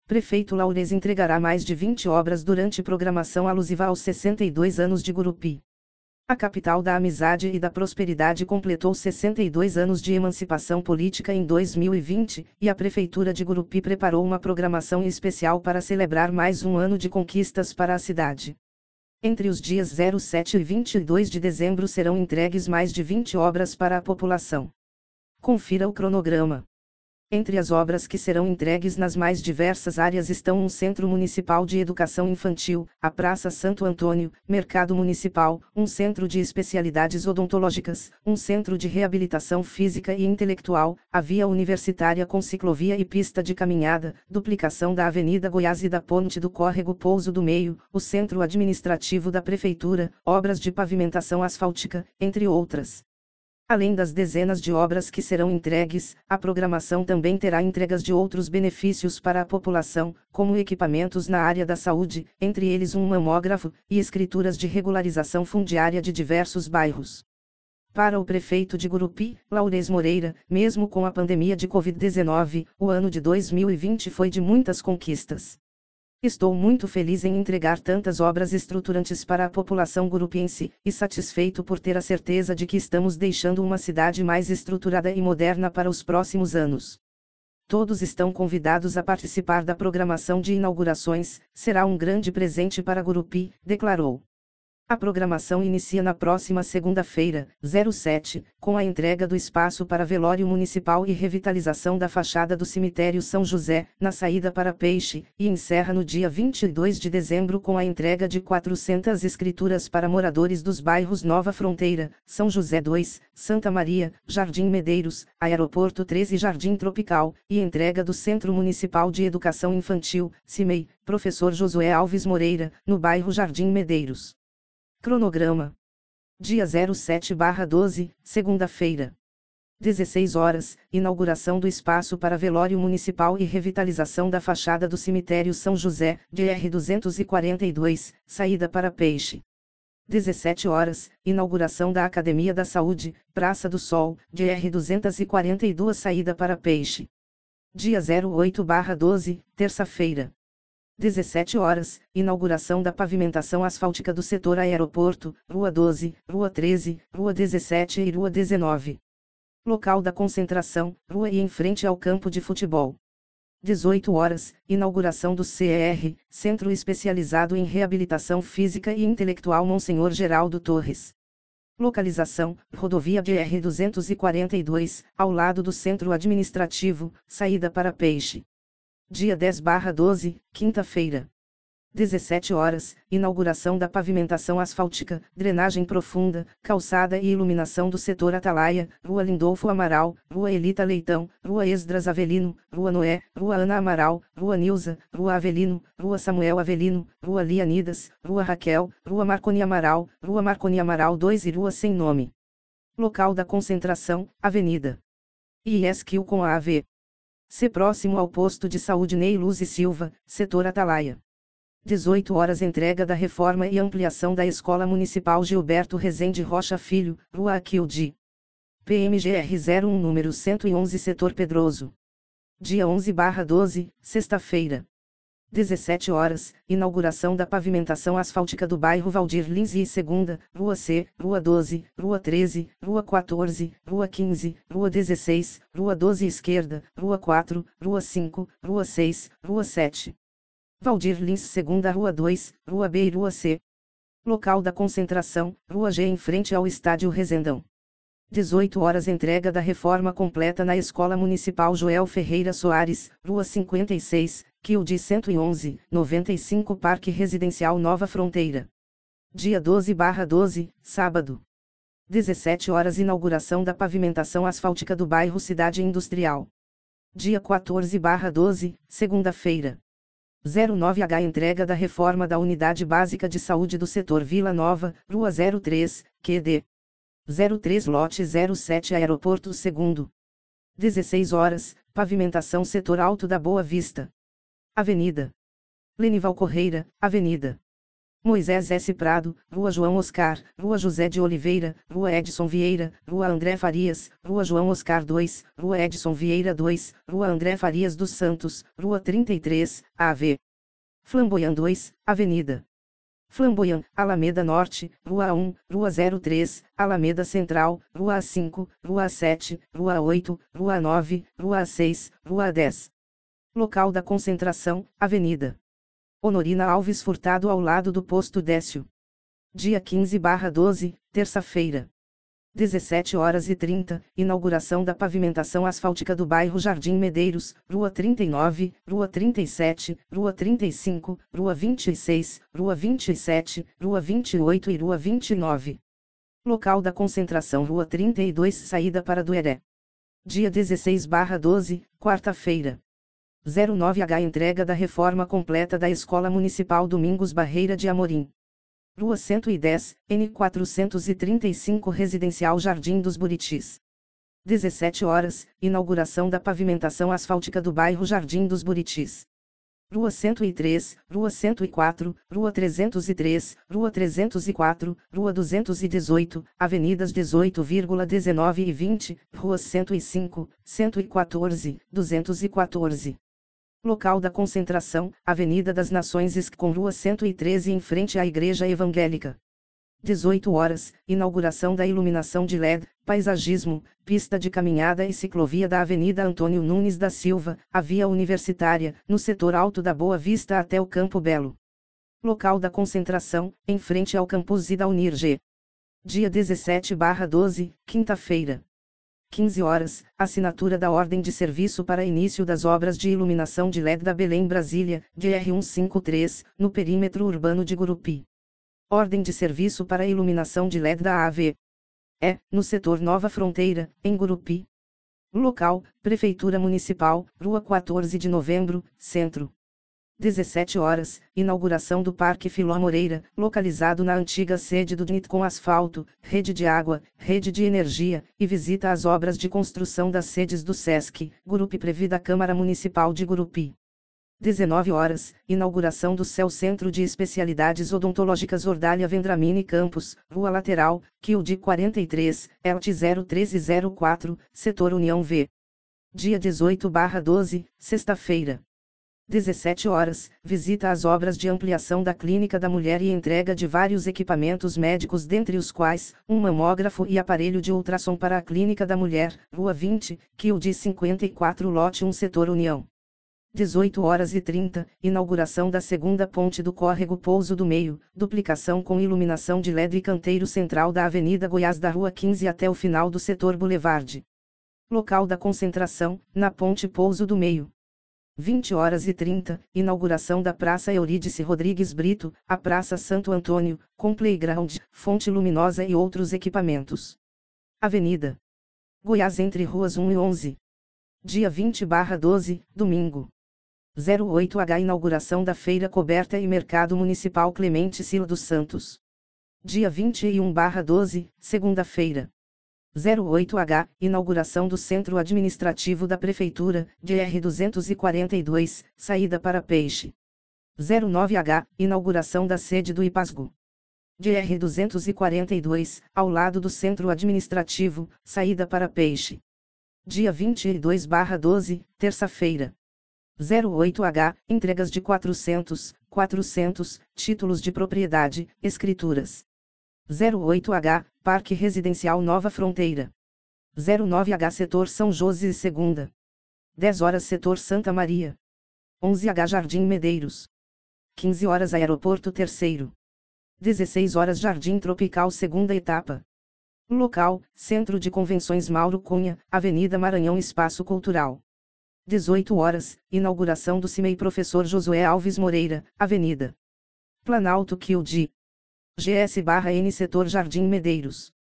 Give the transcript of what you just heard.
Prefeito Laures entregará mais de 20 obras durante programação alusiva aos 62 anos de Gurupi. A capital da amizade e da prosperidade completou 62 anos de emancipação política em 2020, e a Prefeitura de Gurupi preparou uma programação especial para celebrar mais um ano de conquistas para a cidade. Entre os dias 07 e 22 de dezembro serão entregues mais de 20 obras para a população. Confira o cronograma. Entre as obras que serão entregues nas mais diversas áreas estão um Centro Municipal de Educação Infantil, a Praça Santo Antônio, Mercado Municipal, um Centro de Especialidades Odontológicas, um Centro de Reabilitação Física e Intelectual, a Via Universitária com ciclovia e pista de caminhada, duplicação da Avenida Goiás e da Ponte do Córrego Pouso do Meio, o Centro Administrativo da Prefeitura, obras de pavimentação asfáltica, entre outras. Além das dezenas de obras que serão entregues, a programação também terá entregas de outros benefícios para a população, como equipamentos na área da saúde, entre eles um mamógrafo, e escrituras de regularização fundiária de diversos bairros. Para o prefeito de Gurupi, Laures Moreira, mesmo com a pandemia de Covid-19, o ano de 2020 foi de muitas conquistas. Estou muito feliz em entregar tantas obras estruturantes para a população gurupiense, e satisfeito por ter a certeza de que estamos deixando uma cidade mais estruturada e moderna para os próximos anos. Todos estão convidados a participar da programação de inaugurações, será um grande presente para Gurupi, declarou. A programação inicia na próxima segunda-feira, 07, com a entrega do espaço para velório municipal e revitalização da fachada do cemitério São José, na saída para Peixe, e encerra no dia 22 de dezembro com a entrega de 400 escrituras para moradores dos bairros Nova Fronteira, São José 2, Santa Maria, Jardim Medeiros, Aeroporto 13 e Jardim Tropical, e entrega do Centro Municipal de Educação Infantil, CIMEI, Professor Josué Alves Moreira, no bairro Jardim Medeiros. Cronograma. Dia 07/12, segunda-feira. 16 horas, inauguração do espaço para velório municipal e revitalização da fachada do cemitério São José, DR 242, saída para Peixe. 17 horas, inauguração da Academia da Saúde, Praça do Sol, DR 242, saída para Peixe. Dia 08/12, terça-feira. 17 horas, inauguração da pavimentação asfáltica do setor aeroporto, Rua 12, Rua 13, Rua 17 e Rua 19. Local da concentração, rua e em frente ao campo de futebol. 18 horas, inauguração do CER, Centro Especializado em Reabilitação Física e Intelectual Monsenhor Geraldo Torres. Localização, Rodovia DR 242, ao lado do Centro Administrativo, saída para Peixe. Dia 10/12, quinta-feira. 17 horas, inauguração da pavimentação asfáltica, drenagem profunda, calçada e iluminação do setor Atalaia, Rua Lindolfo Amaral, Rua Elita Leitão, Rua Esdras Avelino, Rua Noé, Rua Ana Amaral, Rua Nilza, Rua Avelino, Rua Samuel Avelino, Rua Lianidas, Rua Raquel, Rua Marconi Amaral 2 e Rua Sem Nome. Local da concentração, Avenida IESQ com a AV. Se próximo ao posto de saúde Ney Luz e Silva, setor Atalaia. 18 horas entrega da reforma e ampliação da Escola Municipal Gilberto Rezende Rocha Filho, Rua Aquilde. PMGR 01 número 111 setor Pedroso. Dia 11/12, sexta-feira. 17 horas, inauguração da pavimentação asfáltica do bairro Valdir Lins e segunda, Rua C, Rua 12, Rua 13, Rua 14, Rua 15, Rua 16, Rua 12 esquerda, Rua 4, Rua 5, Rua 6, Rua 7. Valdir Lins segunda, Rua 2, Rua B e Rua C. Local da concentração, Rua G em frente ao Estádio Rezendão. 18 horas entrega da reforma completa na Escola Municipal Joel Ferreira Soares, Rua 56, Quilde 111, 95 Parque Residencial Nova Fronteira. Dia 12/12, sábado. 17 horas inauguração da pavimentação asfáltica do bairro Cidade Industrial. Dia 14/12, segunda-feira. 09H entrega da reforma da Unidade Básica de Saúde do setor Vila Nova, Rua 03, QD. 03 Lote 07 Aeroporto 2º. 16 horas, pavimentação setor Alto da Boa Vista. Avenida Lenival Correia, Avenida Moisés S. Prado, Rua João Oscar, Rua José de Oliveira, Rua Edson Vieira, Rua André Farias, Rua João Oscar 2, Rua Edson Vieira 2, Rua André Farias dos Santos, Rua 33, AV. Flamboyant 2, Avenida Flamboyant, Alameda Norte, Rua 1, Rua 03, Alameda Central, Rua 5, Rua 7, Rua 8, Rua 9, Rua 6, Rua 10. Local da concentração, Avenida Honorina Alves Furtado ao lado do posto Décio. Dia 15/12, terça-feira. 17h30, inauguração da pavimentação asfáltica do bairro Jardim Medeiros, Rua 39, Rua 37, Rua 35, Rua 26, Rua 27, Rua 28 e Rua 29. Local da concentração Rua 32 saída para Dueré. Dia 16/12, quarta-feira. 09H entrega da reforma completa da Escola Municipal Domingos Barreira de Amorim. Rua 110, N435 Residencial Jardim dos Buritis. 17h, inauguração da pavimentação asfáltica do bairro Jardim dos Buritis. Rua 103, Rua 104, Rua 303, Rua 304, Rua 218, Avenidas 18,19 e 20, Ruas 105, 114, 214. Local da concentração, Avenida das Nações com Rua 113 em frente à Igreja Evangélica. 18h, inauguração da iluminação de LED, paisagismo, pista de caminhada e ciclovia da Avenida Antônio Nunes da Silva, a Via Universitária, no setor alto da Boa Vista até o Campo Belo. Local da concentração, em frente ao campus da Unirg. Dia 17/12, quinta-feira. 15h, assinatura da ordem de serviço para início das obras de iluminação de LED da Belém Brasília, DR-153, no perímetro urbano de Gurupi. Ordem de serviço para iluminação de LED da AV. No setor Nova Fronteira, em Gurupi. Local, Prefeitura Municipal, Rua 14 de Novembro, Centro. 17h, inauguração do Parque Filó Moreira, localizado na antiga sede do DNIT com asfalto, rede de água, rede de energia, e visita às obras de construção das sedes do SESC, Gurupi Previ da Câmara Municipal de Gurupi. 19h, inauguração do CEL Centro de Especialidades Odontológicas Ordália Vendramini Campus, Rua Lateral, QD 43, ELT 01304, Setor União V. Dia 18/12, sexta-feira. 17h, visita às obras de ampliação da Clínica da Mulher e entrega de vários equipamentos médicos, dentre os quais, um mamógrafo e aparelho de ultrassom para a Clínica da Mulher, Rua 20, QD 54 Lote 1 Setor União. 18h30, inauguração da segunda ponte do córrego Pouso do Meio, duplicação com iluminação de LED e canteiro central da Avenida Goiás da Rua 15 até o final do setor Boulevard. Local da concentração, na ponte Pouso do Meio. 20h30, inauguração da Praça Eurídice Rodrigues Brito, a Praça Santo Antônio, com playground, fonte luminosa e outros equipamentos. Avenida Goiás entre ruas 1 e 11. Dia 20/12, domingo. 08H inauguração da Feira Coberta e Mercado Municipal Clemente Sila dos Santos. Dia 21/12, segunda-feira. 08H, inauguração do Centro Administrativo da Prefeitura, DR 242, saída para Peixe. 09H, inauguração da sede do IPASGO. DR 242, ao lado do Centro Administrativo, saída para Peixe. Dia 22/12, terça-feira. 08H, entregas de 400 títulos de propriedade, escrituras. 08H, Parque Residencial Nova Fronteira. 09H Setor São José II. 10h Setor Santa Maria. 11H Jardim Medeiros. 15h Aeroporto Terceiro. 16h Jardim Tropical Segunda Etapa. Local, Centro de Convenções Mauro Cunha, Avenida Maranhão Espaço Cultural. 18h, inauguração do CIMEI Professor Josué Alves Moreira, Avenida Planalto QD. GS/N Setor Jardim Medeiros.